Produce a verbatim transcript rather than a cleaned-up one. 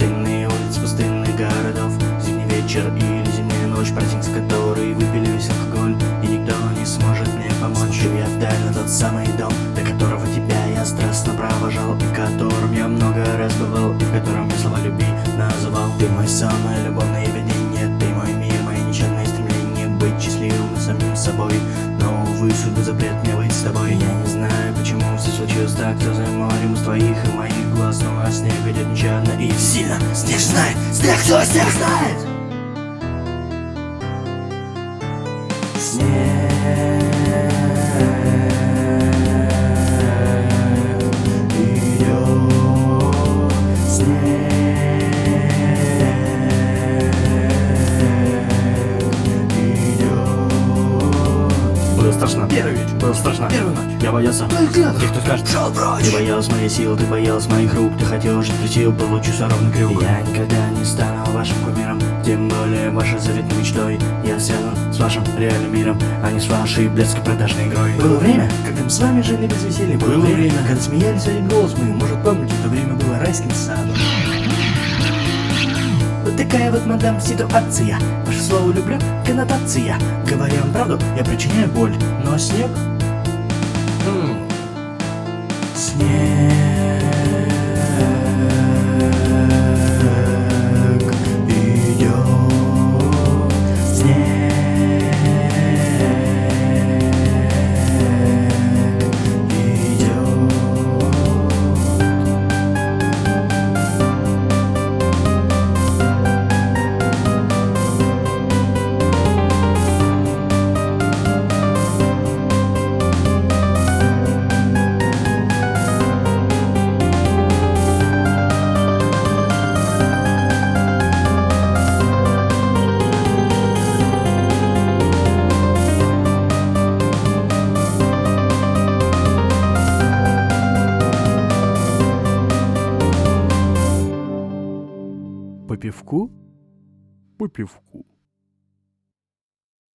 Пустынные улицы, пустынных городов, зимний вечер или зимняя ночь, праздник, с которой выпили весь алкоголь, и никто не сможет мне помочь. Смотрю я вдаль на тот самый дом, до которого тебя я страстно провожал, и в котором я много раз бывал, и в котором я слова любви называл. Ты мой сон, мое любовное видение, ты мой мир, мое нечаянное стремление быть счастливым самим собой. Но, увы, судьба запрет мне быть с тобой. Я не знаю, почему все случилось так, кто за морем из твоих и моих глаз. Ну а снег идет нечаянно и сильно. Снег знает, снег кто снег знает. Снег идет, снег идет. Было страшно первый вечер, было страшно первую ночь. Я боялся тех, кто скажет шел прочь. Ты боялась моей силы, ты боялась моих рук, ты хотела жить красиво, получился ровный крюк. Я никогда не стану вашим кумиром, тем более вашей заветной мечтой. Я связан с вашим реальным миром, а не с вашей блядской продажной игрой. Было время, когда мы с вами жили без веселья. Было, было время, когда смеялись один голос мы. Может, помните, то время было райским садом. Вот такая вот, мадам, ситуация. Ваше слово люблю, коннотация. Говоря вам правду, я причиняю боль. Но снег... М-м. Снег идет, снег идет. По пивку? По пивку.